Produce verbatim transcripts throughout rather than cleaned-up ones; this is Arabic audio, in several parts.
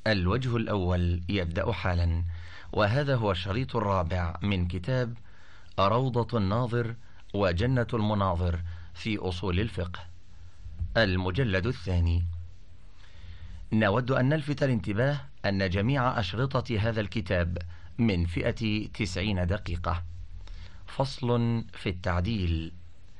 الوجه الأول يبدأ حالا، وهذا هو الشريط الرابع من كتاب روضة الناظر وجنة المناظر في أصول الفقه، المجلد الثاني. نود أن نلفت الانتباه أن جميع أشرطة هذا الكتاب من فئة تسعين دقيقة. فصل في التعديل،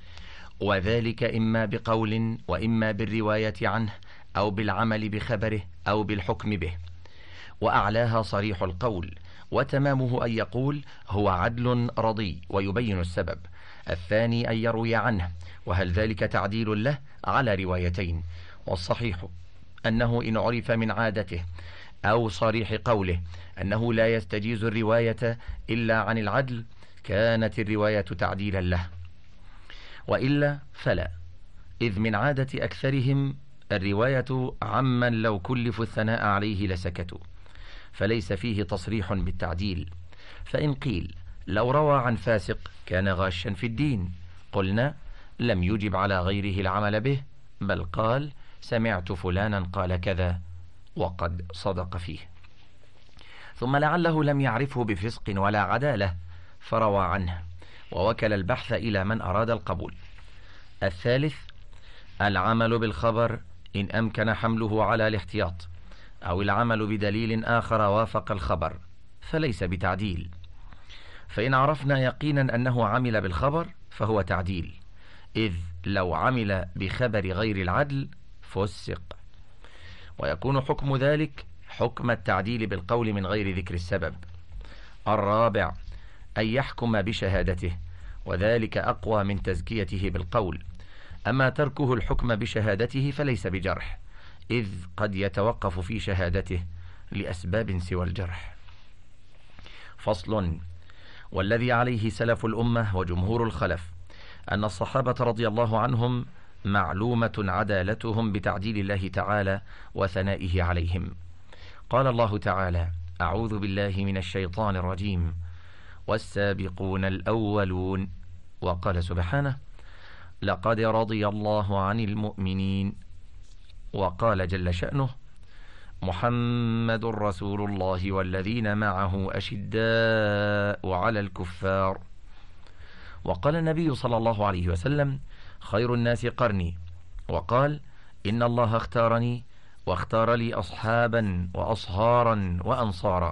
وذلك إما بقول وإما بالرواية عنه أو بالعمل بخبره أو بالحكم به، وأعلاها صريح القول، وتمامه أن يقول هو عدل رضي ويبين السبب. الثاني أن يروي عنه، وهل ذلك تعديل له على روايتين، والصحيح أنه إن عرف من عادته أو صريح قوله أنه لا يستجيز الرواية إلا عن العدل كانت الرواية تعديلا له، وإلا فلا، إذ من عادة أكثرهم الرواية عمن لو كلفوا الثناء عليه لسكتوا، فليس فيه تصريح بالتعديل. فإن قيل لو روى عن فاسق كان غاشا في الدين، قلنا لم يجب على غيره العمل به، بل قال سمعت فلانا قال كذا وقد صدق فيه، ثم لعله لم يعرفه بفسق ولا عدالة فروى عنه، ووكل البحث إلى من أراد القبول. الثالث العمل بالخبر إن أمكن حمله على الاحتياط، أو العمل بدليل آخر وافق الخبر، فليس بتعديل. فإن عرفنا يقينا أنه عمل بالخبر فهو تعديل، إذ لو عمل بخبر غير العدل فسق، ويكون حكم ذلك حكم التعديل بالقول من غير ذكر السبب. الرابع أن يحكم بشهادته، وذلك أقوى من تزكيته بالقول. أما تركه الحكم بشهادته فليس بجرح، إذ قد يتوقف في شهادته لأسباب سوى الجرح. فصل. والذي عليه سلف الأمة وجمهور الخلف أن الصحابة رضي الله عنهم معلومة عدالتهم بتعديل الله تعالى وثنائه عليهم. قال الله تعالى: أعوذ بالله من الشيطان الرجيم: والسابقون الأولون. وقال سبحانه: لقد رضي الله عن المؤمنين. وقال جل شأنه: محمد رسول الله والذين معه أشداء على الكفار. وقال النبي صلى الله عليه وسلم: خير الناس قرني. وقال: إن الله اختارني واختار لي أصحابا وأصهارا وأنصارا.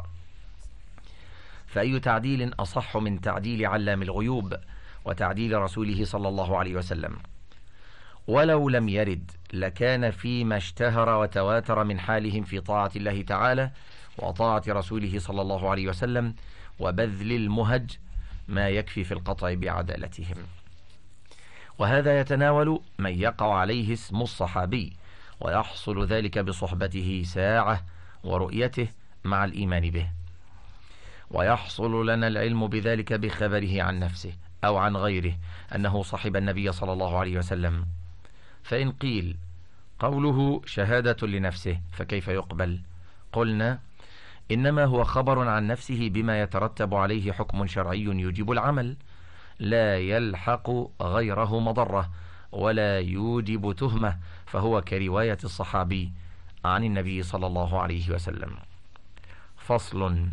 فأي تعديل أصح من تعديل علام الغيوب وتعديل رسوله صلى الله عليه وسلم؟ ولو لم يرد لكان فيما اشتهر وتواتر من حالهم في طاعة الله تعالى وطاعة رسوله صلى الله عليه وسلم وبذل المهج ما يكفي في القطع بعدالتهم. وهذا يتناول من يقع عليه اسم الصحابي، ويحصل ذلك بصحبته ساعة ورؤيته مع الإيمان به، ويحصل لنا العلم بذلك بخبره عن نفسه أو عن غيره أنه صحب النبي صلى الله عليه وسلم. فإن قيل قوله شهادة لنفسه فكيف يقبل؟ قلنا إنما هو خبر عن نفسه بما يترتب عليه حكم شرعي يجب العمل، لا يلحق غيره مضرة ولا يوجب تهمة، فهو كرواية الصحابي عن النبي صلى الله عليه وسلم. فصل.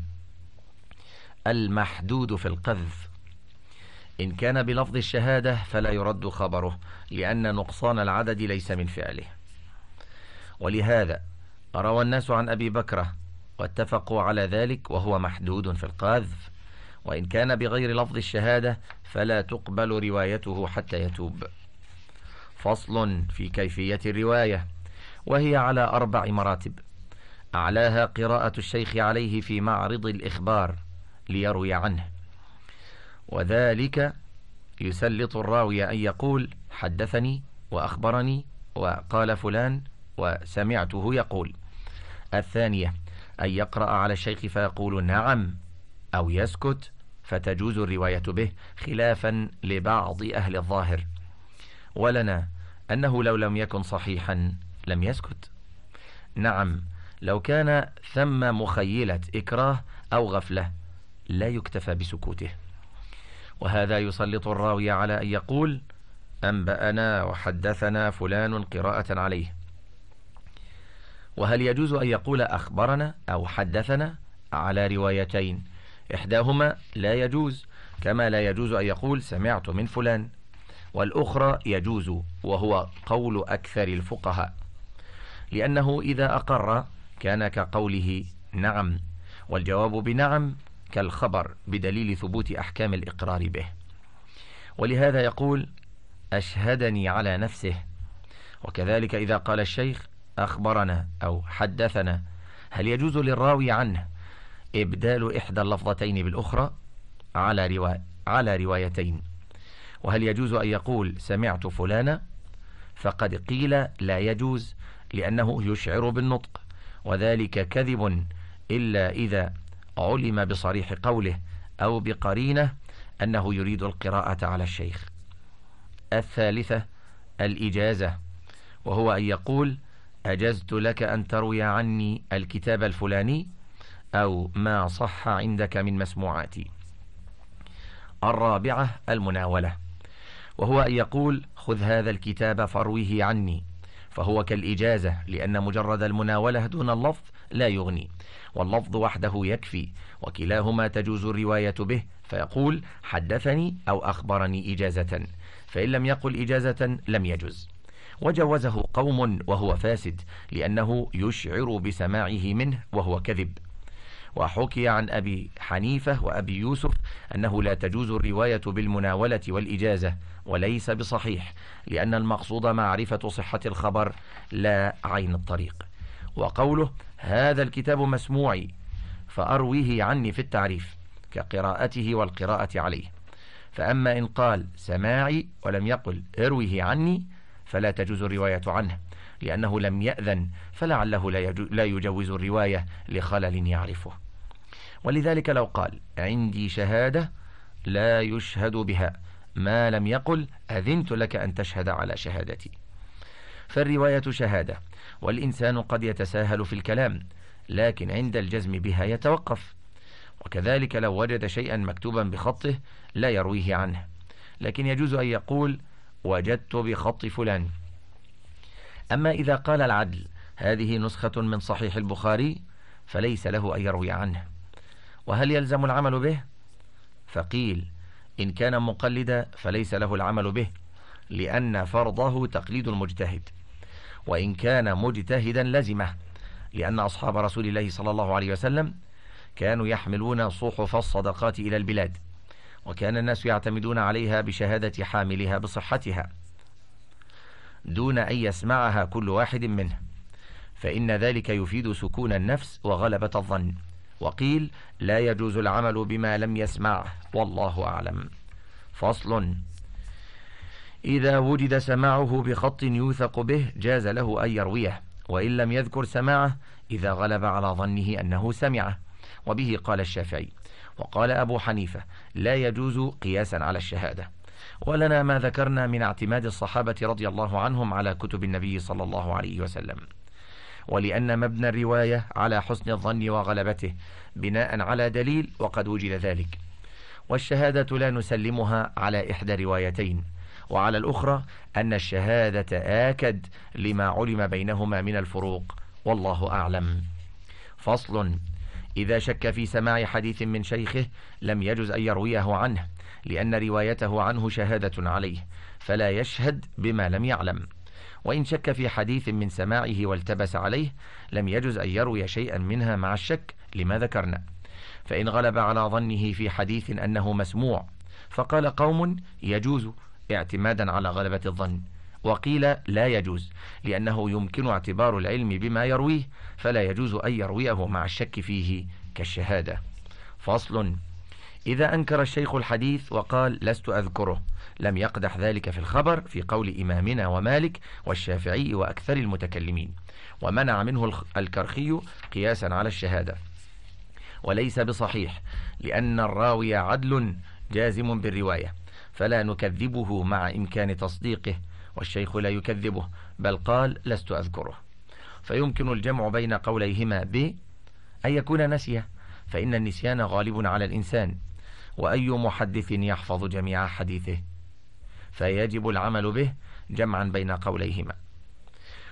المحدود في القذف. إن كان بلفظ الشهادة فلا يرد خبره، لأن نقصان العدد ليس من فعله. ولهذا روى الناس عن أبي بكرة واتفقوا على ذلك وهو محدود في القذف. وإن كان بغير لفظ الشهادة فلا تقبل روايته حتى يتوب. فصل في كيفية الرواية، وهي على أربع مراتب. أعلاها قراءة الشيخ عليه في معرض الإخبار ليروي عنه، وذلك يسلط الراوي أن يقول حدثني وأخبرني وقال فلان وسمعته يقول. الثانية أن يقرأ على الشيخ فيقول نعم أو يسكت، فتجوز الرواية به خلافا لبعض أهل الظاهر. ولنا أنه لو لم يكن صحيحا لم يسكت. نعم لو كان ثم مخيلة إكراه أو غفلة لا يكتفى بسكوته، وهذا يسلط الراوي على أن يقول أنبأنا وحدثنا فلان قراءة عليه. وهل يجوز أن يقول أخبرنا أو حدثنا على روايتين؟ إحداهما لا يجوز، كما لا يجوز أن يقول سمعت من فلان، والأخرى يجوز، وهو قول أكثر الفقهاء، لأنه إذا أقر كان كقوله نعم، والجواب بنعم كالخبر بدليل ثبوت أحكام الإقرار به. ولهذا يقول أشهدني على نفسه. وكذلك إذا قال الشيخ أخبرنا أو حدثنا، هل يجوز للراوي عنه إبدال إحدى اللفظتين بالأخرى على, روا... على روايتين؟ وهل يجوز أن يقول سمعت فلانا؟ فقد قيل لا يجوز، لأنه يشعر بالنطق، وذلك كذب إلا إذا علم بصريح قوله أو بقرينة أنه يريد القراءة على الشيخ. الثالثة الإجازة، وهو أن يقول أجزت لك أن تروي عني الكتاب الفلاني أو ما صح عندك من مسموعاتي. الرابعة المناولة، وهو أن يقول خذ هذا الكتاب فارويه عني، فهو كالإجازة، لأن مجرد المناولة دون اللفظ لا يغني، واللفظ وحده يكفي، وكلاهما تجوز الرواية به، فيقول حدثني أو أخبرني إجازة، فإن لم يقل إجازة لم يجز. وجوزه قوم وهو فاسد، لأنه يشعر بسماعه منه وهو كذب. وحكي عن أبي حنيفة وأبي يوسف أنه لا تجوز الرواية بالمناولة والإجازة، وليس بصحيح، لأن المقصود معرفة صحة الخبر لا عين الطريق. وقوله هذا الكتاب مسموعي فأرويه عني في التعريف كقراءته والقراءة عليه. فأما إن قال سماعي ولم يقل ارويه عني فلا تجوز الرواية عنه، لأنه لم يأذن، فلعله لا يجوز الرواية لخلل يعرفه. ولذلك لو قال عندي شهادة لا يشهد بها ما لم يقل أذنت لك أن تشهد على شهادتي. فالرواية شهادة، والإنسان قد يتساهل في الكلام، لكن عند الجزم بها يتوقف. وكذلك لو وجد شيئا مكتوبا بخطه لا يرويه عنه، لكن يجوز أن يقول وجدت بخط فلان. أما إذا قال العدل هذه نسخة من صحيح البخاري فليس له أن يروي عنه. وهل يلزم العمل به؟ فقيل إن كان مقلدا فليس له العمل به، لأن فرضه تقليد المجتهد، وإن كان مجتهدا لزمه، لأن أصحاب رسول الله صلى الله عليه وسلم كانوا يحملون صحف الصدقات إلى البلاد، وكان الناس يعتمدون عليها بشهادة حاملها بصحتها دون أن يسمعها كل واحد منه، فإن ذلك يفيد سكون النفس وغلبة الظن. وقيل لا يجوز العمل بما لم يسمعه، والله أعلم. فصل: إذا وجد سماعه بخط يوثق به جاز له أن يرويه، وإن لم يذكر سماعه إذا غلب على ظنه أنه سمعه، وبه قال الشافعي. وقال أبو حنيفة لا يجوز قياسا على الشهادة. ولنا ما ذكرنا من اعتماد الصحابة رضي الله عنهم على كتب النبي صلى الله عليه وسلم. ولأن مبنى الرواية على حسن الظن وغلبته بناء على دليل وقد وجد ذلك، والشهادة لا نسلمها على إحدى روايتين، وعلى الأخرى أن الشهادة آكد لما علم بينهما من الفروق، والله أعلم. فصل: إذا شك في سماع حديث من شيخه لم يجز أن يرويه عنه، لأن روايته عنه شهادة عليه، فلا يشهد بما لم يعلم. وإن شك في حديث من سماعه والتبس عليه لم يجز أن يروي شيئا منها مع الشك لما ذكرنا. فإن غلب على ظنه في حديث أنه مسموع فقال قوم يجوز اعتمادا على غلبة الظن، وقيل لا يجوز لأنه يمكن اعتبار العلم بما يرويه، فلا يجوز أن يرويه مع الشك فيه كالشهادة. فصل: إذا أنكر الشيخ الحديث وقال لست أذكره لم يقدح ذلك في الخبر، في قول إمامنا ومالك والشافعي وأكثر المتكلمين، ومنع منه الكرخي قياسا على الشهادة، وليس بصحيح، لأن الراوي عدل جازم بالرواية، فلا نكذبه مع إمكان تصديقه، والشيخ لا يكذبه، بل قال لست أذكره. فيمكن الجمع بين قوليهما ب أن يكون نسيه، فإن النسيان غالب على الإنسان، وأي محدث يحفظ جميع حديثه، فيجب العمل به جمعا بين قوليهما.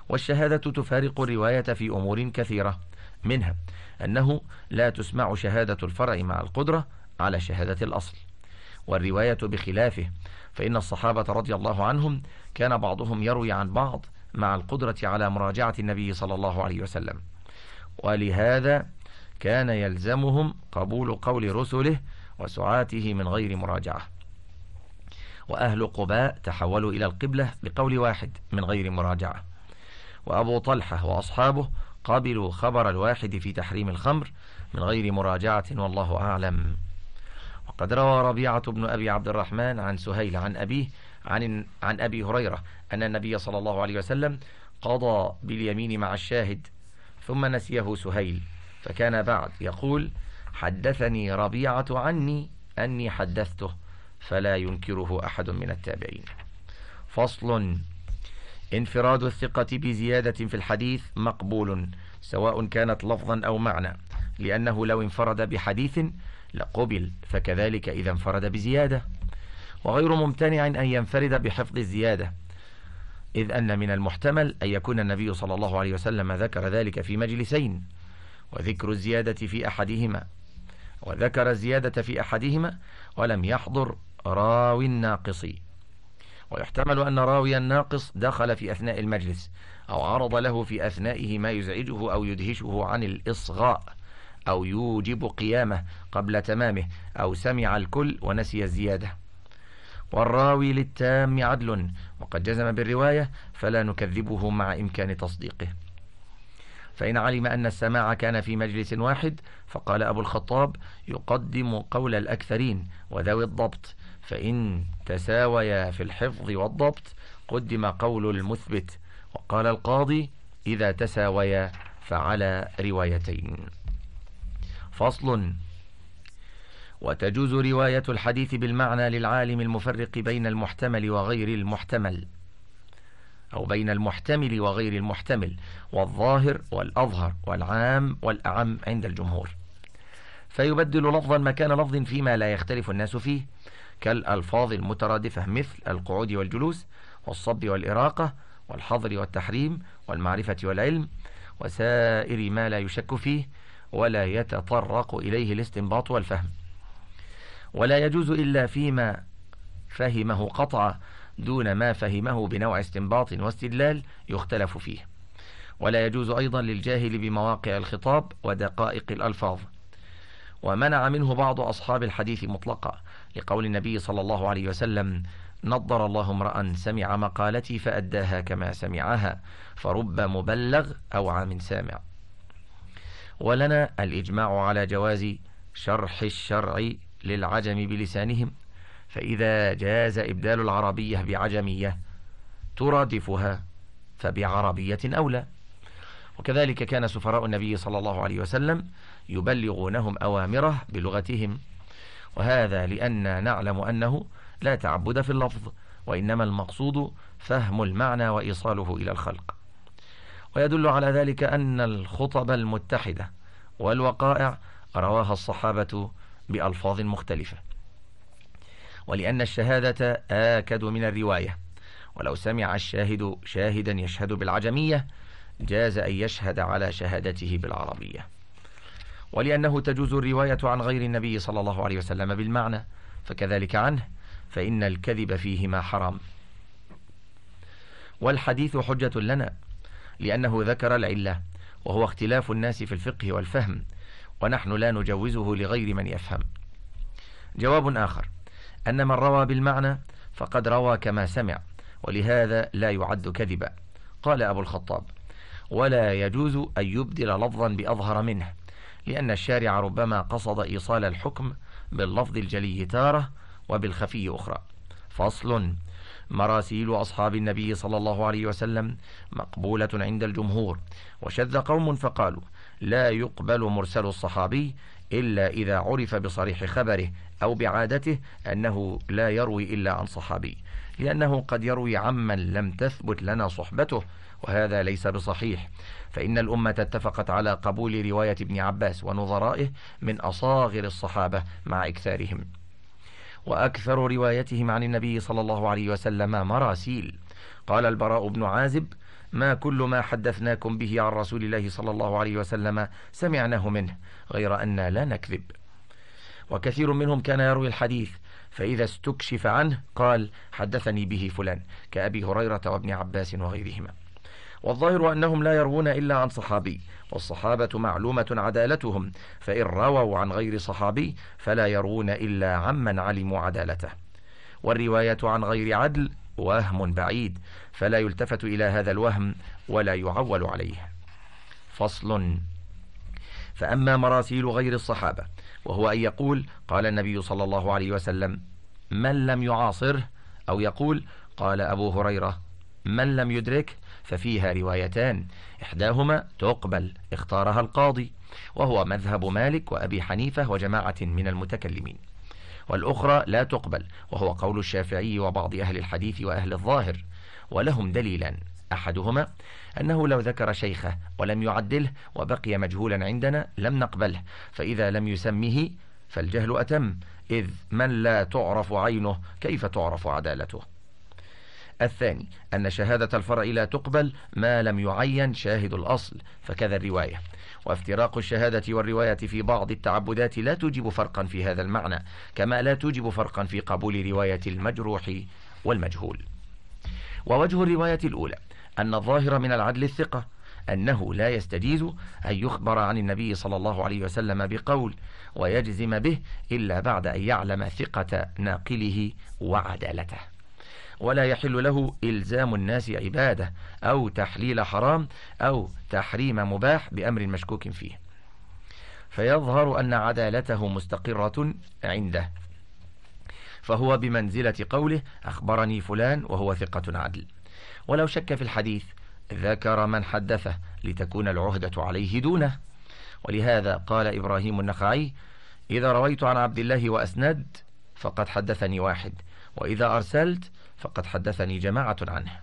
والشهادة تفارق الرواية في أمور كثيرة، منها أنه لا تسمع شهادة الفرع مع القدرة على شهادة الأصل، والرواية بخلافه، فإن الصحابة رضي الله عنهم كان بعضهم يروي عن بعض مع القدرة على مراجعة النبي صلى الله عليه وسلم، ولهذا كان يلزمهم قبول قول رسله وسعاته من غير مراجعة. وأهل قباء تحولوا إلى القبلة بقول واحد من غير مراجعة، وأبو طلحة وأصحابه قبلوا خبر الواحد في تحريم الخمر من غير مراجعة، والله أعلم. وقد روى ربيعة بن أبي عبد الرحمن عن سهيل عن أبيه عن, عن أبي هريرة أن النبي صلى الله عليه وسلم قضى باليمين مع الشاهد ثم نسيه سهيل، فكان بعد يقول: حدثني ربيعة عني أني حدثته، فلا ينكره أحد من التابعين. فصل: انفراد الثقة بزيادة في الحديث مقبول سواء كانت لفظا أو معنى، لأنه لو انفرد بحديث لقبل، فكذلك إذا انفرد بزيادة، وغير ممتنع أن ينفرد بحفظ الزيادة، إذ أن من المحتمل أن يكون النبي صلى الله عليه وسلم ذكر ذلك في مجلسين، وذكر الزيادة في أحدهما وذكر الزيادة في أحدهما ولم يحضر راوي الناقص، ويحتمل أن راوي الناقص دخل في أثناء المجلس أو عرض له في أثنائه ما يزعجه أو يدهشه عن الإصغاء أو يوجب قيامه قبل تمامه، أو سمع الكل ونسي الزيادة. والراوي للتام عدل وقد جزم بالرواية فلا نكذبه مع إمكان تصديقه. فإن علم أن السماع كان في مجلس واحد، فقال أبو الخطاب: يقدم قول الأكثرين وذوي الضبط، فإن تساويا في الحفظ والضبط قدم قول المثبت. وقال القاضي: إذا تساويا فعلى روايتين. فصل: وتجوز رواية الحديث بالمعنى للعالم المفرق بين المحتمل وغير المحتمل، أو بين المحتمل وغير المحتمل، والظاهر والأظهر والعام والأعم عند الجمهور، فيبدل لفظا مكان لفظ فيما لا يختلف الناس فيه، كالألفاظ المترادفة مثل القعود والجلوس والصب والإراقة والحظر والتحريم والمعرفة والعلم وسائر ما لا يشك فيه ولا يتطرق إليه الاستنباط والفهم. ولا يجوز إلا فيما فهمه قطعا دون ما فهمه بنوع استنباط واستدلال يختلف فيه. ولا يجوز أيضا للجاهل بمواقع الخطاب ودقائق الألفاظ. ومنع منه بعض أصحاب الحديث مطلقا، لقول النبي صلى الله عليه وسلم: نضر الله امرأ سمع مقالتي فأداها كما سمعها، فرب مبلغ أو عام سامع. ولنا الإجماع على جواز شرح الشرع للعجم بلسانهم، فإذا جاز إبدال العربية بعجمية ترادفها فبعربية أولى. وكذلك كان سفراء النبي صلى الله عليه وسلم يبلغونهم أوامره بلغتهم، وهذا لأن نعلم أنه لا تعبد في اللفظ، وإنما المقصود فهم المعنى وإيصاله إلى الخلق. ويدل على ذلك أن الخطب المتحدة والوقائع رواها الصحابة بألفاظ مختلفة، ولأن الشهادة آكد من الرواية، ولو سمع الشاهد شاهدا يشهد بالعجمية جاز أن يشهد على شهادته بالعربية. ولأنه تجوز الرواية عن غير النبي صلى الله عليه وسلم بالمعنى فكذلك عنه، فإن الكذب فيهما حرام. والحديث حجة لنا لأنه ذكر العلة، وهو اختلاف الناس في الفقه والفهم، ونحن لا نجوزه لغير من يفهم. جواب آخر: أن من روى بالمعنى فقد روى كما سمع، ولهذا لا يعد كذبا. قال أبو الخطاب: ولا يجوز أن يبدل لفظا بأظهر منه، لأن الشارع ربما قصد إيصال الحكم باللفظ الجلي تارة وبالخفي أخرى. فصل: مراسيل أصحاب النبي صلى الله عليه وسلم مقبولة عند الجمهور، وشذ قوم فقالوا: لا يقبل مرسل الصحابي إلا إذا عرف بصريح خبره أو بعادته أنه لا يروي إلا عن صحابي، لأنه قد يروي عمن لم تثبت لنا صحبته، وهذا ليس بصحيح، فإن الأمة اتفقت على قبول رواية ابن عباس ونظرائه من أصاغر الصحابة مع إكثارهم. وأكثر روايتهم عن النبي صلى الله عليه وسلم مراسيل، قال البراء بن عازب: ما كل ما حدثناكم به عن رسول الله صلى الله عليه وسلم سمعناه منه، غير أننا لا نكذب. وكثير منهم كان يروي الحديث، فإذا استكشف عنه قال: حدثني به فلان، كأبي هريرة وابن عباس وغيرهما. والظاهر أنهم لا يروون إلا عن صحابي، والصحابة معلومة عدالتهم، فإن رووا عن غير صحابي فلا يروون إلا عمن علموا عدالته. والرواية عن غير عدل وهم بعيد، فلا يلتفت إلى هذا الوهم ولا يعول عليه. فصل. فأما مراسيل غير الصحابة، وهو أن يقول: قال النبي صلى الله عليه وسلم من لم يعاصره، أو يقول: قال أبو هريرة من لم يدرك، ففيها روايتان، إحداهما تقبل اختارها القاضي، وهو مذهب مالك وأبي حنيفة وجماعة من المتكلمين، والأخرى لا تقبل، وهو قول الشافعي وبعض أهل الحديث وأهل الظاهر، ولهم دليلان: أحدهما أنه لو ذكر شيخه ولم يعدله وبقي مجهولا عندنا لم نقبله، فإذا لم يسمه فالجهل أتم، إذ من لا تعرف عينه كيف تعرف عدالته. الثاني أن شهادة الفرع لا تقبل ما لم يعين شاهد الأصل، فكذا الرواية. وافتراق الشهادة والرواية في بعض التعبدات لا توجب فرقا في هذا المعنى، كما لا توجب فرقا في قبول رواية المجروح والمجهول. ووجه الرواية الأولى أن الظاهر من العدل الثقة أنه لا يستجيز أن يخبر عن النبي صلى الله عليه وسلم بقول ويجزم به إلا بعد أن يعلم ثقة ناقله وعدالته، ولا يحل له إلزام الناس عبادة أو تحليل حرام أو تحريم مباح بأمر مشكوك فيه، فيظهر أن عدالته مستقرة عنده، فهو بمنزلة قوله أخبرني فلان وهو ثقة عدل. ولو شك في الحديث ذكر من حدثه لتكون العهدة عليه دونه. ولهذا قال إبراهيم النخعي: إذا رويت عن عبد الله وأسند فقد حدثني واحد، وإذا أرسلت فقد حدثني جماعة عنه.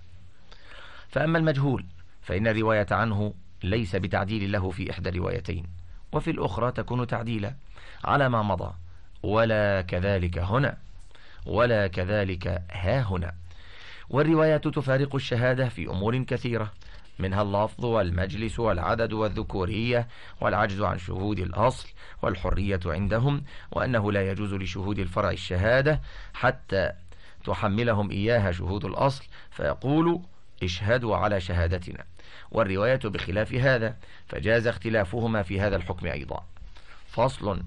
فأما المجهول فإن الرواية عنه ليس بتعديل له في إحدى الروايتين، وفي الأخرى تكون تعديلا على ما مضى، ولا كذلك هنا ولا كذلك ها هنا. والروايات تفارق الشهادة في أمور كثيرة، منها اللفظ والمجلس والعدد والذكورية والعجز عن شهود الأصل والحرية عندهم، وأنه لا يجوز لشهود الفرع الشهادة حتى تحملهم إياها شهود الأصل، فيقول اشهدوا على شهادتنا. والرواية بخلاف هذا، فجاز اختلافهما في هذا الحكم أيضا. فصل.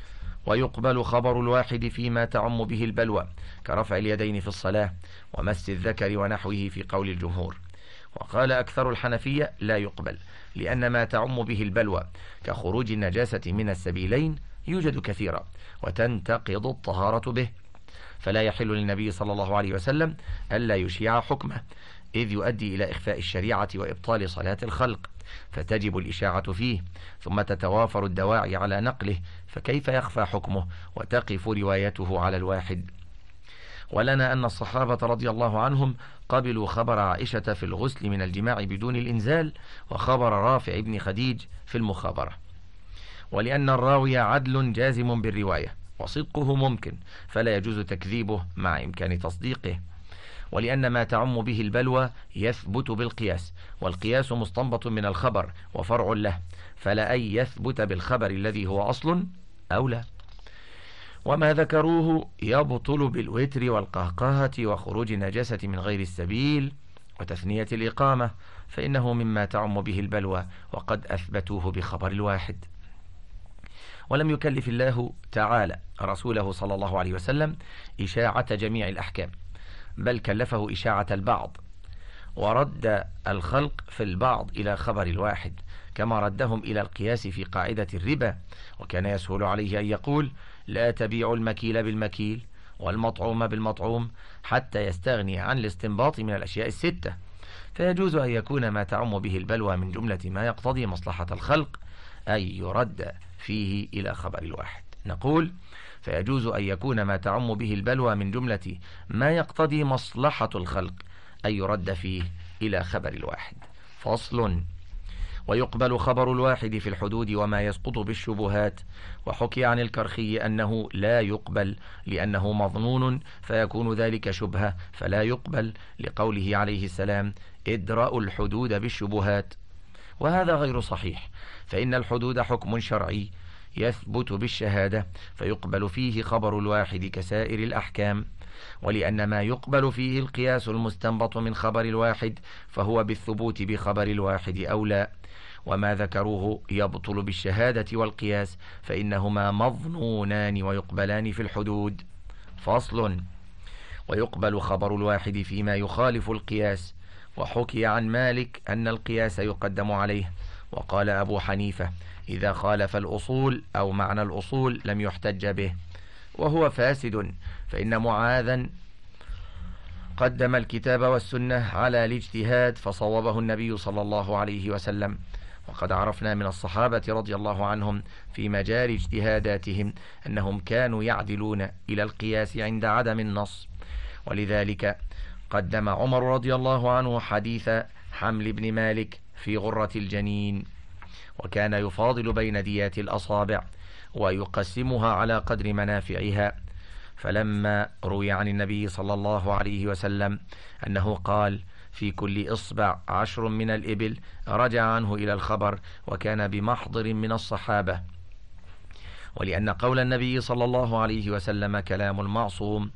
ويقبل خبر الواحد فيما تعم به البلوى، كرفع اليدين في الصلاة ومس الذكر ونحوه في قول الجمهور. وقال أكثر الحنفية لا يقبل، لأن ما تعم به البلوى كخروج النجاسة من السبيلين يوجد كثيرا وتنتقض الطهارة به، فلا يحل للنبي صلى الله عليه وسلم ألا يشيع حكمه، إذ يؤدي إلى إخفاء الشريعة وإبطال صلاة الخلق، فتجب الإشاعة فيه، ثم تتوافر الدواعي على نقله، فكيف يخفى حكمه وتقف روايته على الواحد؟ ولنا أن الصحابة رضي الله عنهم قبلوا خبر عائشة في الغسل من الجماع بدون الإنزال، وخبر رافع بن خديج في المخابرة. ولأن الراوي عدل جازم بالرواية وصدقه ممكن، فلا يجوز تكذيبه مع إمكان تصديقه. ولأن ما تعم به البلوى يثبت بالقياس، والقياس مستنبط من الخبر وفرع له، فلا أن يثبت بالخبر الذي هو أصل أو لا. وما ذكروه يبطل بالوتر والقهقهة وخروج النجاسة من غير السبيل وتثنية الإقامة، فإنه مما تعم به البلوى، وقد أثبتوه بخبر الواحد. ولم يكلف الله تعالى رسوله صلى الله عليه وسلم إشاعة جميع الأحكام، بل كلفه إشاعة البعض، ورد الخلق في البعض إلى خبر الواحد، كما ردهم إلى القياس في قاعدة الربا. وكان يسهل عليه أن يقول لا تبيع المكيل بالمكيل والمطعوم بالمطعوم حتى يستغني عن الاستنباط من الأشياء الستة، فيجوز أن يكون ما تعم به البلوى من جملة ما يقتضي مصلحة الخلق أن يرد فيه إلى خبر الواحد. نقول فيجوز أن يكون ما تعم به البلوى من جملة ما يقتضي مصلحة الخلق أن يرد فيه إلى خبر الواحد. فصل. ويقبل خبر الواحد في الحدود وما يسقط بالشبهات. وحكي عن الكرخي أنه لا يقبل لأنه مظنون فيكون ذلك شبهة فلا يقبل، لقوله عليه السلام: ادرأوا الحدود بالشبهات. وهذا غير صحيح، فإن الحدود حكم شرعي يثبت بالشهادة فيقبل فيه خبر الواحد كسائر الأحكام. ولأن ما يقبل فيه القياس المستنبط من خبر الواحد فهو بالثبوت بخبر الواحد أولى. وما ذكروه يبطل بالشهادة والقياس فإنهما مظنونان ويقبلان في الحدود. فصل: ويقبل خبر الواحد فيما يخالف القياس. وحكي عن مالك أن القياس يقدم عليه، وقال أبو حنيفة: إذا خالف الأصول أو معنى الأصول لم يحتج به، وهو فاسد، فإن معاذا قدم الكتاب والسنة على الاجتهاد فصوبه النبي صلى الله عليه وسلم. وقد عرفنا من الصحابة رضي الله عنهم في مجال اجتهاداتهم أنهم كانوا يعدلون إلى القياس عند عدم النص. ولذلك قدم عمر رضي الله عنه حديث حمل بن مالك في غرة الجنين، وكان يفاضل بين ديات الأصابع ويقسمها على قدر منافعها. فلما روي عن النبي صلى الله عليه وسلم أنه قال: في كل إصبع عشر من الإبل، رجع عنه إلى الخبر وكان بمحضر من الصحابة. ولأن قول النبي صلى الله عليه وسلم كلام المعصوم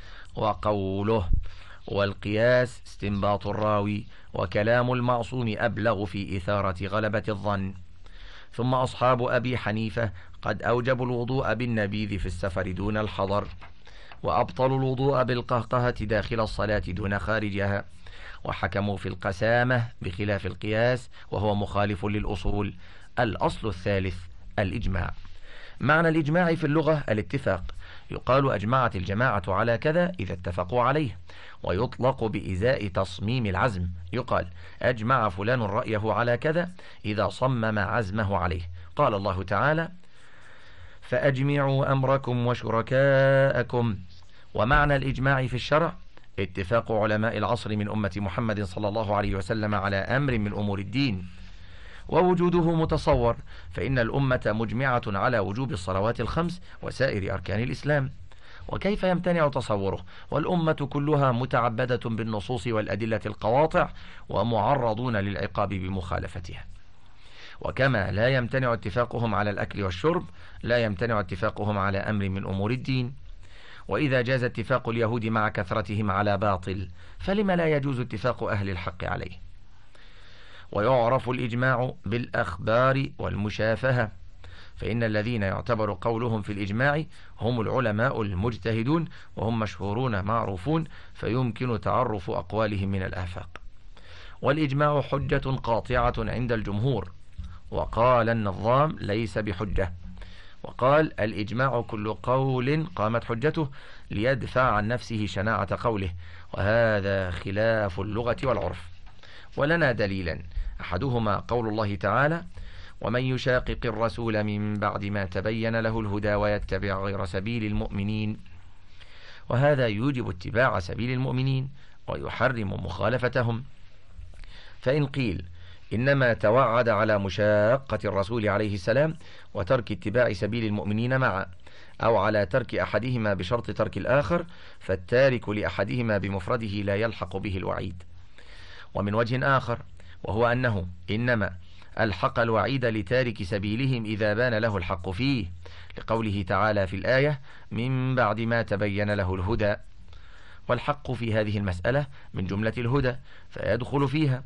وقوله والقياس استنباط الراوي، وكلام المعصوم أبلغ في إثارة غلبة الظن. ثم أصحاب أبي حنيفة قد أوجبوا الوضوء بالنبيذ في السفر دون الحضر، وأبطلوا الوضوء بالقهقهة داخل الصلاة دون خارجها، وحكموا في القسامة بخلاف القياس وهو مخالف للأصول. الأصل الثالث الإجماع. معنى الإجماع في اللغة الاتفاق، يقال أجمعت الجماعة على كذا إذا اتفقوا عليه، ويطلق بإزاء تصميم العزم، يقال أجمع فلان رأيه على كذا إذا صمم عزمه عليه. قال الله تعالى: فأجمعوا أمركم وشركاءكم. ومعنى الإجماع في الشرع اتفاق علماء العصر من أمة محمد صلى الله عليه وسلم على أمر من أمور الدين، ووجوده متصور، فإن الأمة مجمعة على وجوب الصلوات الخمس وسائر أركان الإسلام، وكيف يمتنع تصوره؟ والأمة كلها متعبدة بالنصوص والأدلة القواطع ومعرضون للعقاب بمخالفتها. وكما لا يمتنع اتفاقهم على الأكل والشرب، لا يمتنع اتفاقهم على أمر من أمور الدين. وإذا جاز اتفاق اليهود مع كثرتهم على باطل، فلم لا يجوز اتفاق أهل الحق عليه؟ ويعرف الإجماع بالأخبار والمشافهة، فإن الذين يعتبر قولهم في الإجماع هم العلماء المجتهدون، وهم مشهورون معروفون، فيمكن تعرف أقوالهم من الآفاق. والإجماع حجة قاطعة عند الجمهور. وقال النظام: ليس بحجة. وقال: الإجماع كل قول قامت حجته ليدفع عن نفسه شناعة قوله، وهذا خلاف اللغة والعرف. ولنا دليلا، أحدهما قول الله تعالى: ومن يشاقق الرسول من بعد ما تبين له الهدى ويتبع غير سبيل المؤمنين. وهذا يوجب اتباع سبيل المؤمنين ويحرم مخالفتهم. فإن قيل إنما توعد على مشاقة الرسول عليه السلام وترك اتباع سبيل المؤمنين معا، أو على ترك أحدهما بشرط ترك الآخر، فالتارك لأحدهما بمفرده لا يلحق به الوعيد. ومن وجه آخر، وهو أنه إنما الحق الوعيد لتارك سبيلهم إذا بان له الحق فيه، لقوله تعالى في الآية: من بعد ما تبين له الهدى. والحق في هذه المسألة من جملة الهدى فيدخل فيها.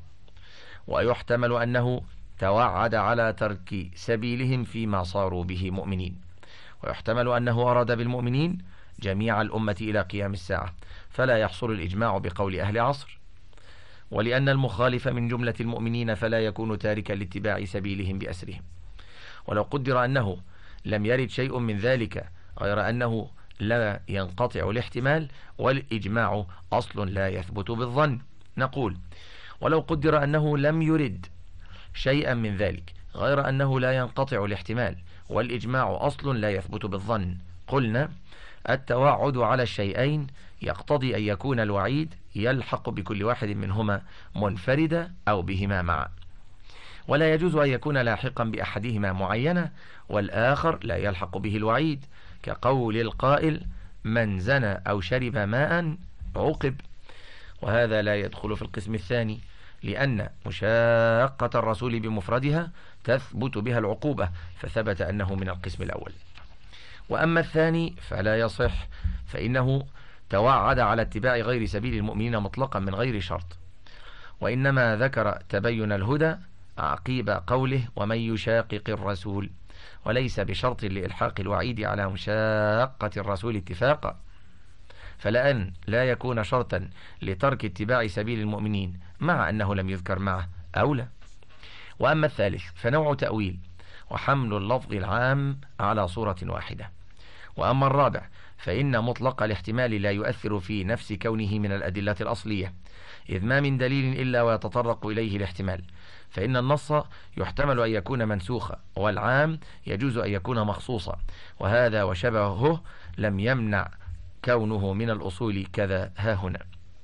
ويحتمل أنه توعد على ترك سبيلهم فيما صاروا به مؤمنين، ويحتمل أنه أراد بالمؤمنين جميع الأمة إلى قيام الساعة، فلا يحصل الإجماع بقول أهل عصر. ولأن المخالف من جملة المؤمنين فلا يكون تاركا لاتباع سبيلهم بأسرهم. ولو قدر أنه لم يرد شيء من ذلك غير أنه لا ينقطع الاحتمال، والإجماع أصل لا يثبت بالظن، نقول: ولو قدر أنه لم يرد شيئا من ذلك غير أنه لا ينقطع الاحتمال، والإجماع أصل لا يثبت بالظن، قلنا: التوعد على الشيئين يقتضي أن يكون الوعيد يلحق بكل واحد منهما منفردا أو بهما معا. ولا يجوز أن يكون لاحقا بأحدهما معينة والآخر لا يلحق به الوعيد، كقول القائل من زنى أو شرب ماء عوقب. وهذا لا يدخل في القسم الثاني، لأن مشاقة الرسول بمفردها تثبت بها العقوبة، فثبت أنه من القسم الأول. وأما الثاني فلا يصح، فإنه توعد على اتباع غير سبيل المؤمنين مطلقا من غير شرط، وإنما ذكر تبين الهدى عقيب قوله ومن يشاقق الرسول، وليس بشرط لإلحاق الوعيد على مشاقة الرسول اتفاقا، فلأن لا يكون شرطا لترك اتباع سبيل المؤمنين مع أنه لم يذكر معه أولى. وأما الثالث فنوع تأويل وحمل اللفظ العام على صورة واحدة. وأما الرابع فإن مطلق الاحتمال لا يؤثر في نفس كونه من الأدلة الأصلية، إذ ما من دليل إلا ويتطرق إليه الاحتمال، فإن النص يحتمل أن يكون منسوخا، والعام يجوز أن يكون مخصوصا، وهذا وشبهه لم يمنع كونه من الأصول كذا ها هنا.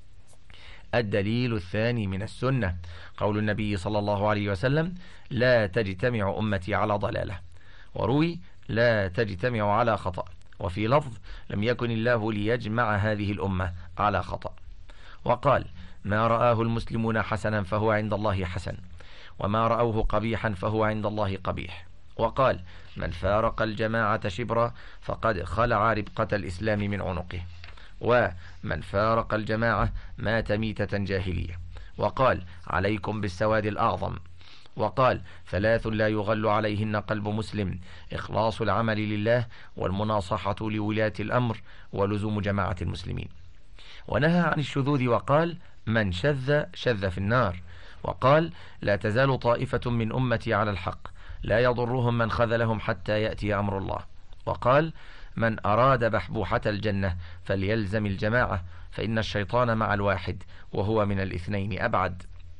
الدليل الثاني من السنة قول النبي صلى الله عليه وسلم لا تجتمع أمتي على ضلالة، وروي لا تجتمع على خطأ، وفي لفظ لم يكن الله ليجمع هذه الأمة على خطأ. وقال ما رآه المسلمون حسنا فهو عند الله حسن، وما رأوه قبيحا فهو عند الله قبيح. وقال من فارق الجماعة شبرا فقد خلع ربقة الإسلام من عنقه، ومن فارق الجماعة مات ميتة جاهلية. وقال عليكم بالسواد الأعظم. وقال ثلاث لا يغل عليهن قلب مسلم: إخلاص العمل لله، والمناصحة لولاة الأمر، ولزوم جماعة المسلمين. ونهى عن الشذوذ وقال من شذ شذ في النار. وقال لا تزال طائفة من أمتي على الحق لا يضرهم من خذلهم حتى يأتي أمر الله. وقال من أراد بحبوحة الجنة فليلزم الجماعة، فإن الشيطان مع الواحد وهو من الاثنين أبعد.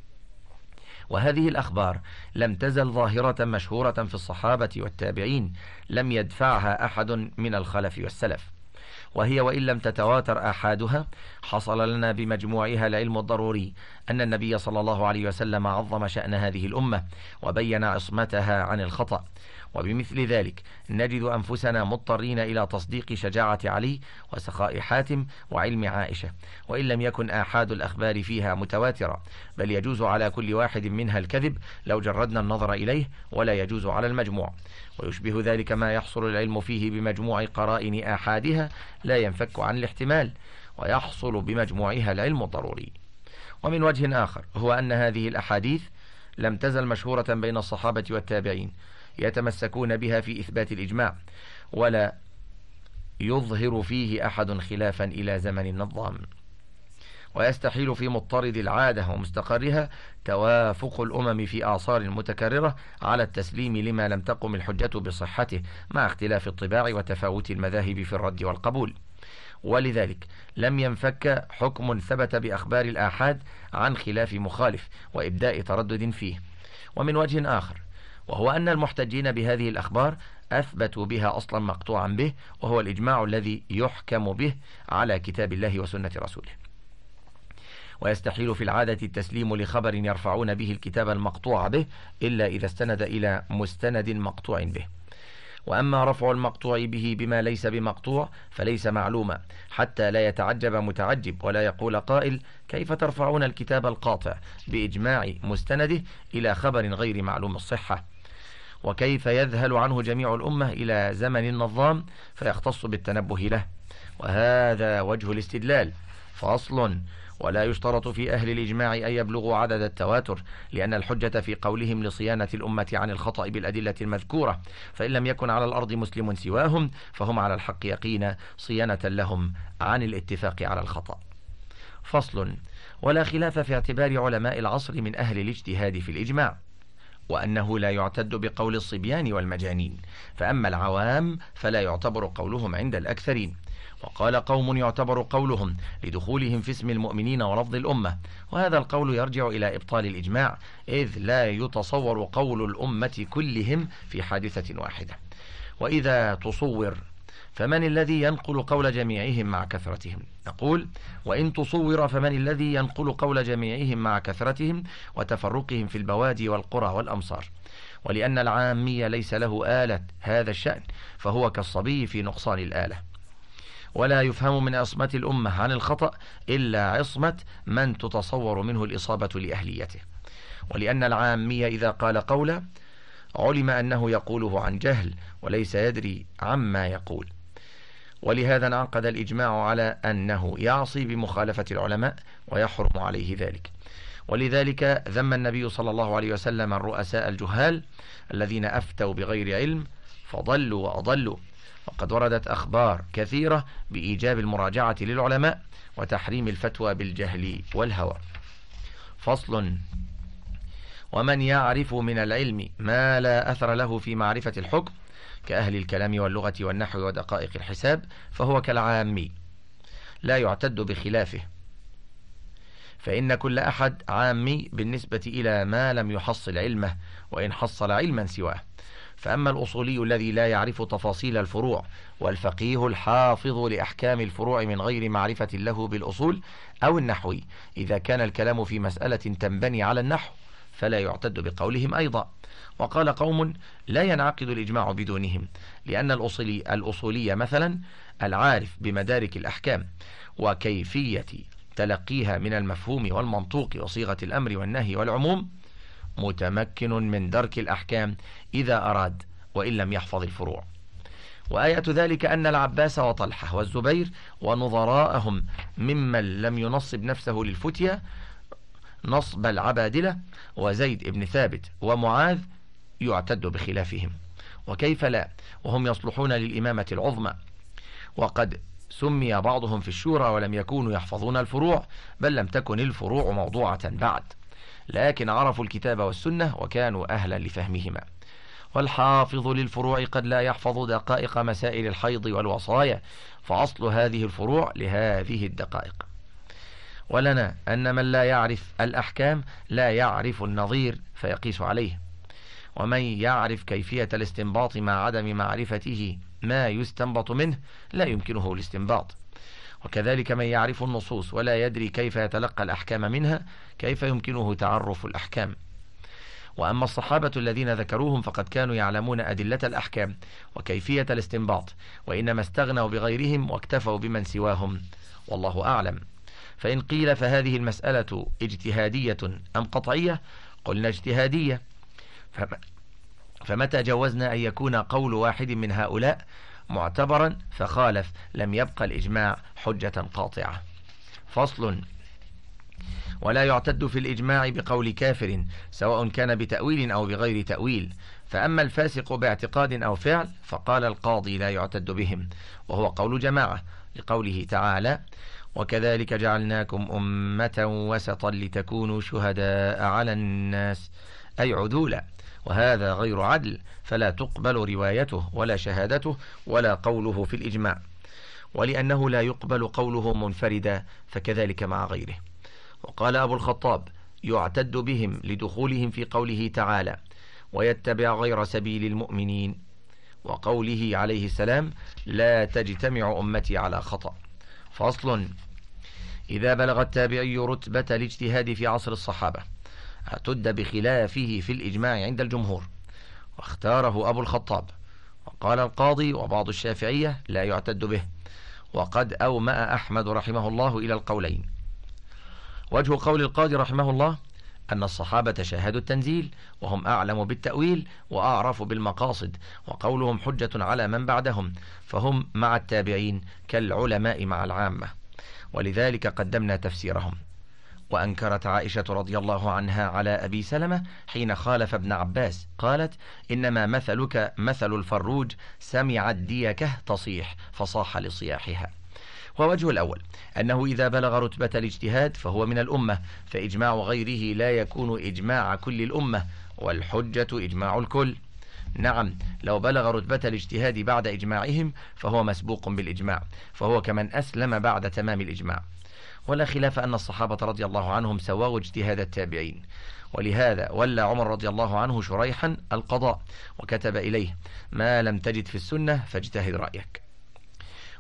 وهذه الأخبار لم تزل ظاهرة مشهورة في الصحابة والتابعين، لم يدفعها أحد من الخلف والسلف، وهي وإن لم تتواتر آحادها حصل لنا بمجموعها العلم الضروري أن النبي صلى الله عليه وسلم عظم شأن هذه الأمة وبين عصمتها عن الخطأ. وبمثل ذلك نجد أنفسنا مضطرين إلى تصديق شجاعة علي وسخاء حاتم وعلم عائشة، وإن لم يكن آحاد الأخبار فيها متواترة، بل يجوز على كل واحد منها الكذب لو جردنا النظر إليه، ولا يجوز على المجموع. ويشبه ذلك ما يحصل العلم فيه بمجموع قرائن آحادها لا ينفك عن الاحتمال، ويحصل بمجموعها العلم الضروري. ومن وجه آخر هو أن هذه الأحاديث لم تزل مشهورة بين الصحابة والتابعين يتمسكون بها في إثبات الإجماع، ولا يظهر فيه أحد خلافا إلى زمن النظام. ويستحيل في مضطرد العادة ومستقرها توافق الأمم في آثار متكررة على التسليم لما لم تقم الحجة بصحته، مع اختلاف الطباع وتفاوت المذاهب في الرد والقبول. ولذلك لم ينفك حكم ثبت بأخبار الآحاد عن خلاف مخالف وإبداء تردد فيه. ومن وجه آخر وهو أن المحتجين بهذه الأخبار أثبتوا بها أصلا مقطوعا به، وهو الإجماع الذي يحكم به على كتاب الله وسنة رسوله. ويستحيل في العادة التسليم لخبر يرفعون به الكتاب المقطوع به إلا إذا استند إلى مستند مقطوع به. وأما رفع المقطوع به بما ليس بمقطوع فليس معلوما، حتى لا يتعجب متعجب ولا يقول قائل كيف ترفعون الكتاب القاطع بإجماع مستنده إلى خبر غير معلوم الصحة، وكيف يذهل عنه جميع الأمة إلى زمن النظام فيختص بالتنبه له. وهذا وجه الاستدلال. فأصل ولا يشترط في أهل الإجماع أن يبلغوا عدد التواتر، لأن الحجة في قولهم لصيانة الأمة عن الخطأ بالأدلة المذكورة، فإن لم يكن على الأرض مسلم سواهم فهم على الحق يقينا صيانة لهم عن الاتفاق على الخطأ. فصل. ولا خلاف في اعتبار علماء العصر من أهل الاجتهاد في الإجماع، وأنه لا يعتد بقول الصبيان والمجانين، فأما العوام فلا يعتبر قولهم عند الأكثرين. وقال قوم يعتبر قولهم لدخولهم في اسم المؤمنين ولفظ الأمة، وهذا القول يرجع إلى إبطال الإجماع، إذ لا يتصور قول الأمة كلهم في حادثة واحدة. وإذا تصور فمن الذي ينقل قول جميعهم مع كثرتهم؟ نقول: وإن تصور فمن الذي ينقل قول جميعهم مع كثرتهم وتفرقهم في البوادي والقرى والأمصار؟ ولأن العامي ليس له آلة هذا الشأن، فهو كالصبي في نقصان الآلة. ولا يفهم من عصمة الأمة عن الخطأ إلا عصمة من تتصور منه الإصابة لأهليته. ولأن العامي إذا قال قولا علم أنه يقوله عن جهل وليس يدري عما يقول. ولهذا انعقد الإجماع على أنه يعصي بمخالفة العلماء ويحرم عليه ذلك. ولذلك ذم النبي صلى الله عليه وسلم الرؤساء الجهال الذين أفتوا بغير علم فضلوا وأضلوا. وقد وردت أخبار كثيرة بإيجاب المراجعة للعلماء وتحريم الفتوى بالجهل والهوى. فصل: ومن يعرف من العلم ما لا أثر له في معرفة الحكم كأهل الكلام واللغة والنحو ودقائق الحساب فهو كالعامي لا يعتد بخلافه، فإن كل أحد عامي بالنسبة إلى ما لم يحصل علمه وإن حصل علما سواه. فأما الأصولي الذي لا يعرف تفاصيل الفروع والفقيه الحافظ لأحكام الفروع من غير معرفة له بالأصول أو النحوي إذا كان الكلام في مسألة تنبني على النحو فلا يعتد بقولهم أيضا. وقال قوم: لا ينعقد الإجماع بدونهم، لأن الأصولي, الأصولي مثلا العارف بمدارك الأحكام وكيفية تلقيها من المفهوم والمنطوق وصيغة الأمر والنهي والعموم متمكن من درك الأحكام إذا أراد وإن لم يحفظ الفروع. وآية ذلك أن العباس وطلحة والزبير ونظراءهم ممن لم ينصب نفسه للفتية نصب العبادلة وزيد بن ثابت ومعاذ يعتد بخلافهم، وكيف لا وهم يصلحون للإمامة العظمى. وقد سمي بعضهم في الشورى ولم يكونوا يحفظون الفروع، بل لم تكن الفروع موضوعة بعد، لكن عرفوا الكتاب والسنة وكانوا أهلا لفهمهما. والحافظ للفروع قد لا يحفظ دقائق مسائل الحيض والوصايا، فأصل هذه الفروع لهذه الدقائق. ولنا أن من لا يعرف الأحكام لا يعرف النظير فيقيس عليه، ومن يعرف كيفية الاستنباط مع عدم معرفته ما يستنبط منه لا يمكنه الاستنباط. وكذلك من يعرف النصوص ولا يدري كيف يتلقى الأحكام منها كيف يمكنه تعرف الأحكام. وأما الصحابة الذين ذكروهم فقد كانوا يعلمون أدلة الأحكام وكيفية الاستنباط، وإنما استغنوا بغيرهم واكتفوا بمن سواهم، والله أعلم. فإن قيل فهذه المسألة اجتهادية أم قطعية؟ قلنا اجتهادية. فمتى جوزنا أن يكون قول واحد من هؤلاء معتبرا فخالف لم يبقى الإجماع حجة قاطعة. فصل: ولا يعتد في الإجماع بقول كافر سواء كان بتأويل أو بغير تأويل. فأما الفاسق باعتقاد أو فعل فقال القاضي لا يعتد بهم، وهو قول جماعة لقوله تعالى: وكذلك جعلناكم أمة وسطا لتكونوا شهداء على الناس، أي عدولا، وهذا غير عدل فلا تقبل روايته ولا شهادته ولا قوله في الإجماع. ولأنه لا يقبل قوله منفردا فكذلك مع غيره. وقال أبو الخطاب: يعتد بهم لدخولهم في قوله تعالى: ويتبع غير سبيل المؤمنين، وقوله عليه السلام: لا تجتمع أمتي على خطأ. فصل: إذا بلغ التابعي رتبة الاجتهاد في عصر الصحابة اعتد بخلافه في الإجماع عند الجمهور، واختاره أبو الخطاب. وقال القاضي وبعض الشافعية لا يعتد به، وقد أومأ أحمد رحمه الله إلى القولين. وجه قول القاضي رحمه الله أن الصحابة شاهدوا التنزيل وهم أعلم بالتأويل وأعرف بالمقاصد، وقولهم حجة على من بعدهم، فهم مع التابعين كالعلماء مع العامة، ولذلك قدمنا تفسيرهم. وأنكرت عائشة رضي الله عنها على أبي سلمة حين خالف ابن عباس، قالت: إنما مثلك مثل الفروج سمع الديكة تصيح فصاح لصياحها. ووجه الأول أنه إذا بلغ رتبة الاجتهاد فهو من الأمة، فإجماع غيره لا يكون إجماع كل الأمة، والحجة إجماع الكل. نعم، لو بلغ رتبة الاجتهاد بعد إجماعهم فهو مسبوق بالإجماع، فهو كمن أسلم بعد تمام الإجماع. ولا خلاف أن الصحابة رضي الله عنهم سواوا اجتهاد التابعين، ولهذا ولى عمر رضي الله عنه شريحا القضاء وكتب إليه: ما لم تجد في السنة فاجتهد رأيك.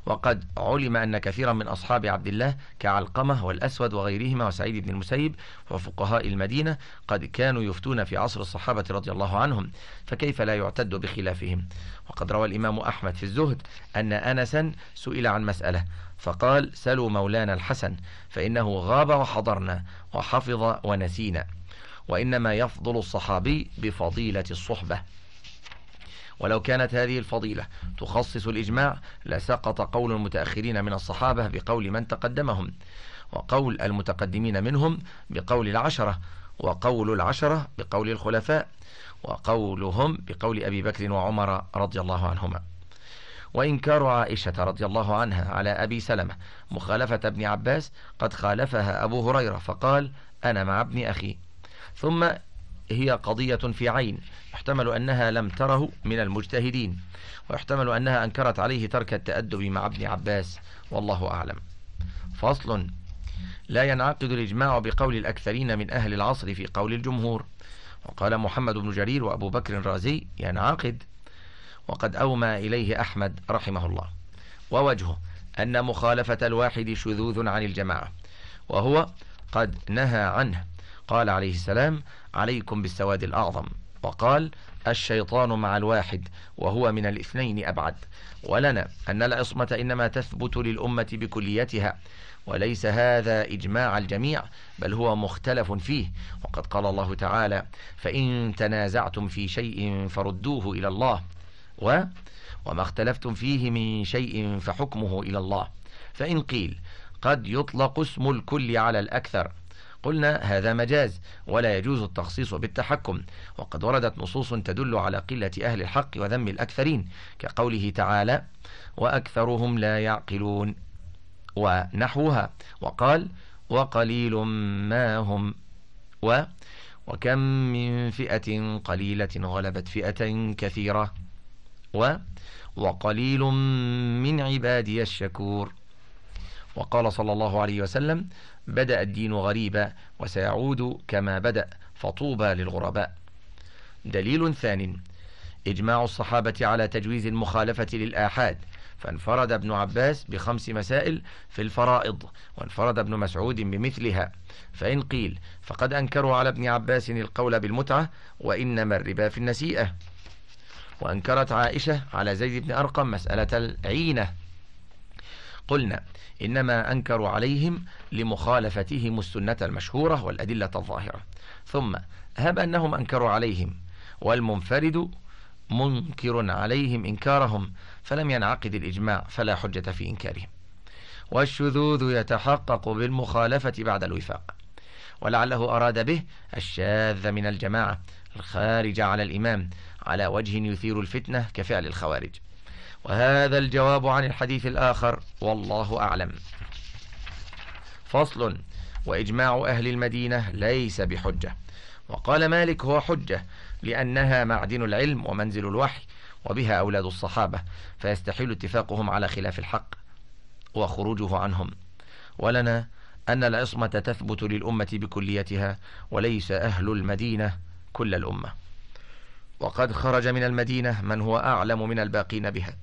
وقد علم أن كثيرا من أصحاب عبد الله كعلقمة والأسود وغيرهما وسعيد بن المسيب وفقهاء المدينة قد كانوا يفتون في عصر الصحابة رضي الله عنهم، فكيف لا يعتد بخلافهم؟ وقد روى الإمام أحمد في الزهد أن أنسا سئل عن مسألة فقال: سلوا مولانا الحسن فإنه غاب وحضرنا وحفظ ونسينا. وإنما يفضل الصحابي بفضيلة الصحبة، ولو كانت هذه الفضيلة تخصص الإجماع لسقط قول المتأخرين من الصحابة بقول من تقدمهم، وقول المتقدمين منهم بقول العشرة، وقول العشرة بقول الخلفاء، وقولهم بقول أبي بكر وعمر رضي الله عنهما. وإنكار عائشة رضي الله عنها على أبي سلمة مخالفة ابن عباس قد خالفها أبو هريرة فقال: أنا مع ابن أخي. ثم هي قضية في عين، يحتمل أنها لم تره من المجتهدين، ويحتمل أنها أنكرت عليه ترك التأدب مع ابن عباس، والله أعلم. فصل: لا ينعقد الإجماع بقول الأكثرين من أهل العصر في قول الجمهور. وقال محمد بن جرير وأبو بكر الرازي: ينعقد، وقد أومى إليه أحمد رحمه الله. ووجهه أن مخالفة الواحد شذوذ عن الجماعة، وهو قد نهى عنه. قال عليه السلام: عليكم بالسواد الأعظم، وقال: الشيطان مع الواحد وهو من الاثنين أبعد. ولنا أن العصمة إنما تثبت للأمة بكليتها، وليس هذا إجماع الجميع، بل هو مختلف فيه. وقد قال الله تعالى: فإن تنازعتم في شيء فردوه إلى الله، و وما اختلفتم فيه من شيء فحكمه إلى الله. فإن قيل قد يطلق اسم الكل على الأكثر، قلنا هذا مجاز ولا يجوز التخصيص بالتحكم، وقد وردت نصوص تدل على قلة أهل الحق وذم الأكثرين، كقوله تعالى: وأكثرهم لا يعقلون، ونحوها. وقال: وقليل ما هم، و وكم من فئة قليلة غلبت فئة كثيرة، و وقليل من عبادي الشكور. وقال صلى الله عليه وسلم: بدأ الدين غريبا وسيعود كما بدأ، فطوبى للغرباء. دليل ثانٍ: إجماع الصحابة على تجويز المخالفة للآحاد، فانفرد ابن عباس بخمس مسائل في الفرائض، وانفرد ابن مسعود بمثلها. فإن قيل فقد أنكروا على ابن عباس القول بالمتعة، وإنما الربا في النسيئة. وأنكرت عائشة على زيد بن أرقم مسألة العينة، قلنا إنما أنكروا عليهم لمخالفتهم السنة المشهورة والأدلة الظاهرة. ثم هب أنهم أنكروا عليهم، والمنفرد منكر عليهم إنكارهم، فلم ينعقد الإجماع، فلا حجة في إنكارهم. والشذوذ يتحقق بالمخالفة بعد الوفاق، ولعله أراد به الشاذ من الجماعة الخارج على الإمام على وجه يثير الفتنة كفعل الخوارج. وهذا الجواب عن الحديث الآخر، والله أعلم. فصل: وإجماع أهل المدينة ليس بحجة. وقال مالك: هو حجة، لأنها معدن العلم ومنزل الوحي، وبها أولاد الصحابة، فيستحيل اتفاقهم على خلاف الحق وخروجه عنهم. ولنا أن العصمة تثبت للأمة بكليتها، وليس أهل المدينة كل الأمة. وقد خرج من المدينة من هو أعلم من الباقين بها،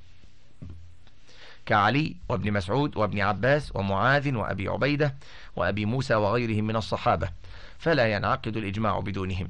كعلي وابن مسعود وابن عباس ومعاذ وأبي عبيدة وأبي موسى وغيرهم من الصحابة، فلا ينعقد الإجماع بدونهم.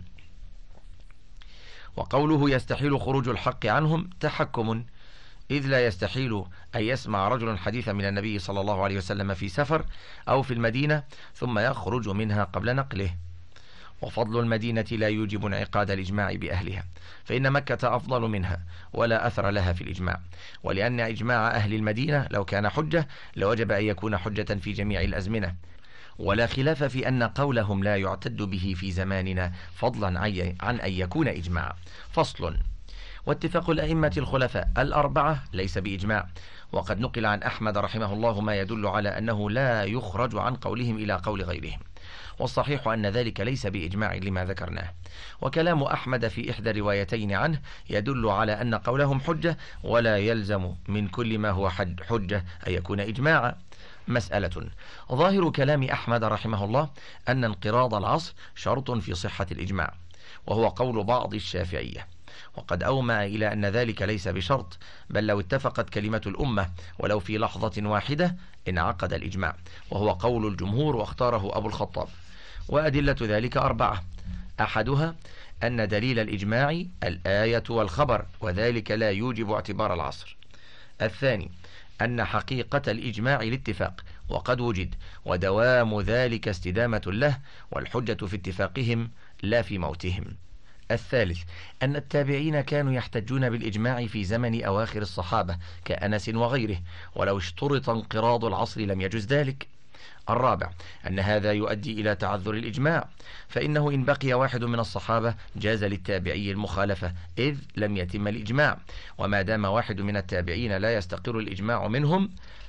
وقوله يستحيل خروج الحق عنهم تحكم، إذ لا يستحيل أن يسمع رجل حديثا من النبي صلى الله عليه وسلم في سفر أو في المدينة ثم يخرج منها قبل نقله. وفضل المدينة لا يوجب انعقاد الإجماع بأهلها، فإن مكة أفضل منها ولا أثر لها في الإجماع. ولأن إجماع أهل المدينة لو كان حجة لوجب أن يكون حجة في جميع الأزمنة، ولا خلاف في أن قولهم لا يعتد به في زماننا، فضلا عن أن يكون إجماع. فصل: واتفاق الأئمة الخلفاء الأربعة ليس بإجماع، وقد نقل عن أحمد رحمه الله ما يدل على أنه لا يخرج عن قولهم إلى قول غيرهم، والصحيح أن ذلك ليس بإجماع لما ذكرناه. وكلام أحمد في إحدى الروايتين عنه يدل على أن قولهم حجة، ولا يلزم من كل ما هو حجة أن يكون إجماعا. مسألة: ظاهر كلام أحمد رحمه الله أن انقراض العصر شرط في صحة الإجماع، وهو قول بعض الشافعية، وقد أومأ إلى أن ذلك ليس بشرط، بل لو اتفقت كلمة الأمة ولو في لحظة واحدة انعقد الإجماع، وهو قول الجمهور واختاره أبو الخطاب. وأدلة ذلك أربعة: أحدها أن دليل الإجماع الآية والخبر، وذلك لا يوجب اعتبار العصر. الثاني أن حقيقة الإجماع الاتفاق، وقد وجد، ودوام ذلك استدامة له، والحجة في اتفاقهم لا في موتهم. الثالث أن التابعين كانوا يحتجون بالإجماع في زمن أواخر الصحابة كأنس وغيره، ولو اشترط انقراض العصر لم يجز ذلك. الرابع أن هذا يؤدي إلى تعذر الإجماع، فإنه إن بقي واحد من الصحابة جاز للتابعي المخالفة، إذ لم يتم الإجماع، وما دام واحد من التابعين لا يستقر الإجماع منهم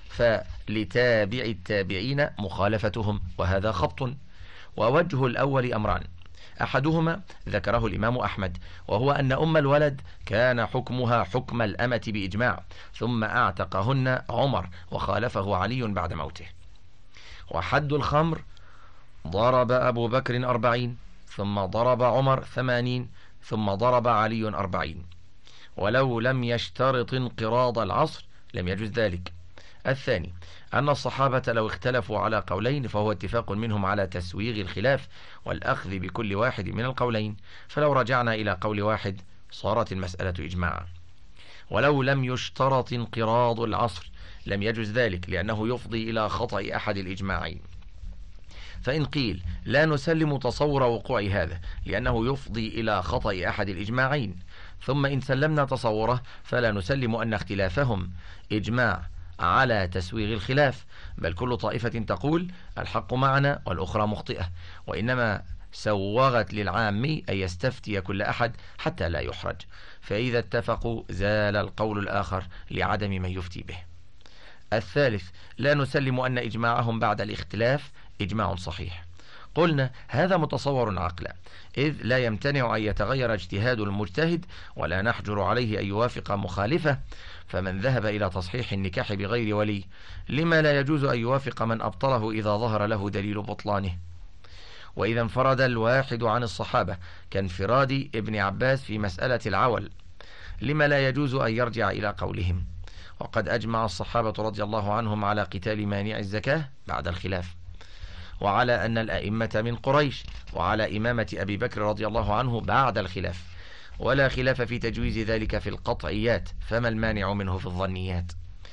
فلتابع التابعين مخالفتهم، وهذا خبط. ووجه الأول أمران: أحدهما ذكره الإمام أحمد، وهو أن أم الولد كان حكمها حكم الأمة بإجماع، ثم أعتقهن عمر وخالفه علي بعد موته. وحد الخمر ضرب أبو بكر أربعين، ثم ضرب عمر ثمانين، ثم ضرب علي أربعين، ولو لم يشترط انقراض العصر لم يجوز ذلك. الثاني أن الصحابة لو اختلفوا على قولين فهو اتفاق منهم على تسويغ الخلاف والأخذ بكل واحد من القولين، فلو رجعنا إلى قول واحد صارت المسألة إجماعا. ولو لم يشترط انقراض العصر لم يجوز ذلك، لأنه يفضي إلى خطأ أحد الإجماعين. فإن قيل لا نسلم تصور وقوع هذا لأنه يفضي إلى خطأ أحد الإجماعين، ثم إن سلمنا تصوره فلا نسلم أن اختلافهم إجماع على تسويغ الخلاف، بل كل طائفة تقول الحق معنا والأخرى مخطئة، وإنما سوغت للعام أن يستفتي كل أحد حتى لا يحرج، فإذا اتفقوا زال القول الآخر لعدم من يفتي به. الثالث لا نسلم أن إجماعهم بعد الاختلاف إجماع صحيح. قلنا هذا متصور عقلا، إذ لا يمتنع أن يتغير اجتهاد المجتهد، ولا نحجر عليه أن يوافق مخالفة. فمن ذهب إلى تصحيح النكاح بغير ولي لما لا يجوز أن يوافق من أبطله إذا ظهر له دليل بطلانه؟ وإذا انفرد الواحد عن الصحابة كانفراد ابن عباس في مسألة العول لما لا يجوز أن يرجع إلى قولهم؟ وقد أجمع الصحابة رضي الله عنهم على قتال مانع الزكاة بعد الخلاف، وعلى أن الأئمة من قريش، وعلى إمامة أبي بكر رضي الله عنه بعد الخلاف، ولا خلاف في تجويز ذلك في القطعيات، فما المانع منه في الظنيات؟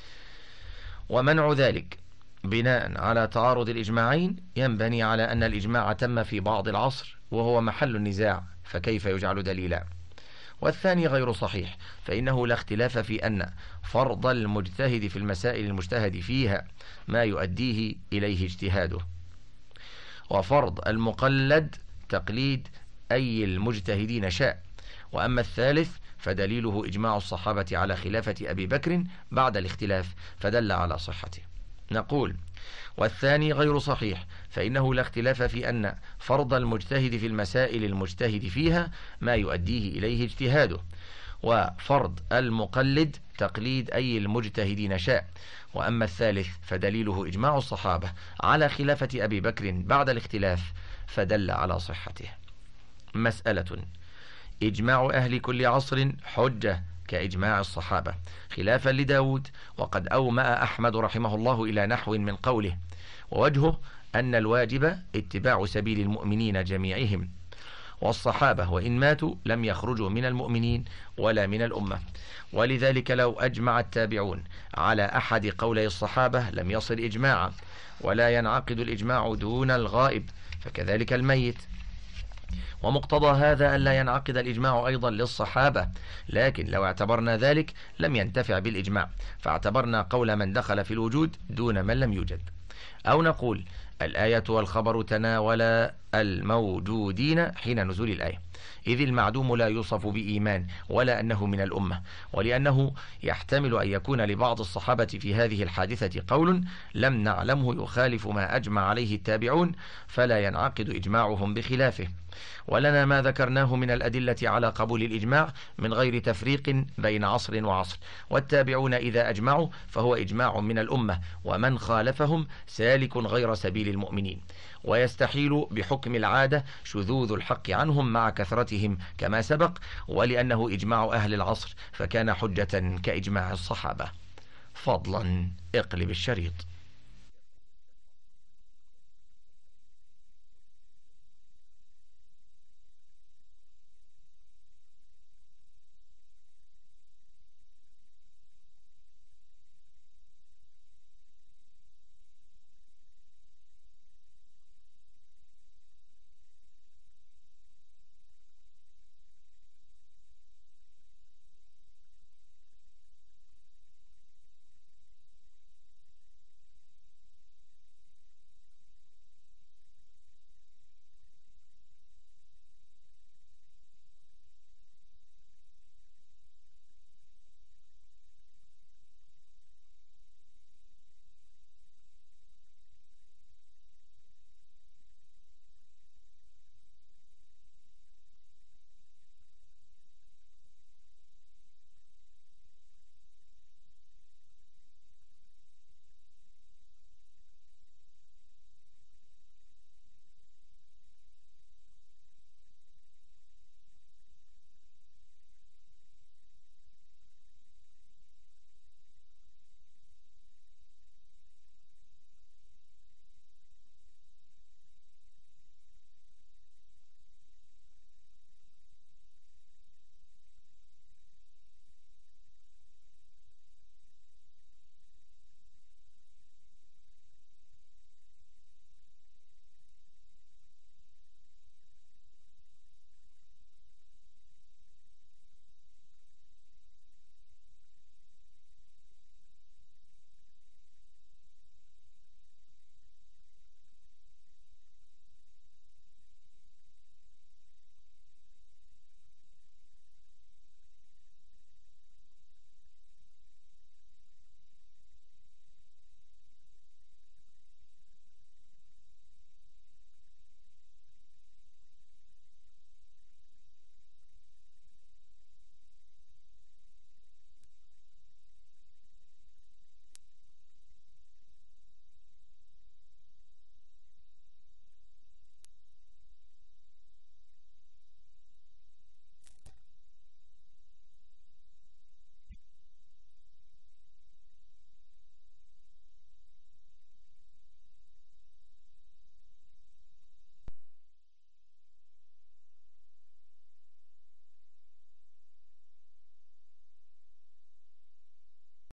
ومنع ذلك بناء على تعارض الإجماعين ينبني على أن الإجماع تم في بعض العصر وهو محل النزاع، فكيف يجعل دليلا؟ والثاني غير صحيح، فإنه لا اختلاف في أن فرض المجتهد في المسائل المجتهد فيها ما يؤديه إليه اجتهاده، وفرض المقلد تقليد أي المجتهدين شاء. وأما الثالث فدليله إجماع الصحابة على خلافة أبي بكر بعد الاختلاف، فدل على صحته. نقول والثاني غير صحيح، فإنه لا اختلاف في أن فرض المجتهد في المسائل المجتهد فيها ما يؤديه إليه اجتهاده، وفرض المقلد تقليد أي المجتهدين شاء. وأما الثالث فدليله إجماع الصحابة على خلافة أبي بكر بعد الاختلاف، فدل على صحته. مسألة: إجماع أهل كل عصر حجة كإجماع الصحابة، خلافا لداود، وقد أومأ أحمد رحمه الله إلى نحو من قوله، ووجهه أن الواجب اتباع سبيل المؤمنين جميعهم، والصحابة وإن ماتوا لم يخرجوا من المؤمنين ولا من الأمة، ولذلك لو أجمع التابعون على أحد قولي الصحابة لم يصل إجماعا، ولا ينعقد الإجماع دون الغائب، فكذلك الميت. ومقتضى هذا ألا ينعقد الإجماع أيضا للصحابة، لكن لو اعتبرنا ذلك لم ينتفع بالإجماع، فاعتبرنا قول من دخل في الوجود دون من لم يوجد. أو نقول الآية والخبر تناولا الموجودين حين نزول الآية، إذ المعدوم لا يوصف بإيمان ولا أنه من الأمة، ولأنه يحتمل أن يكون لبعض الصحابة في هذه الحادثة قول لم نعلمه يخالف ما أجمع عليه التابعون، فلا ينعقد إجماعهم بخلافه. ولنا ما ذكرناه من الأدلة على قبول الإجماع من غير تفريق بين عصر وعصر، والتابعون إذا أجمعوا فهو إجماع من الأمة، ومن خالفهم سالك غير سبيل المؤمنين. ويستحيل بحكم العادة شذوذ الحق عنهم مع كثرتهم كما سبق، ولأنه إجماع أهل العصر فكان حجة كإجماع الصحابة. فضلا اقلب الشريط.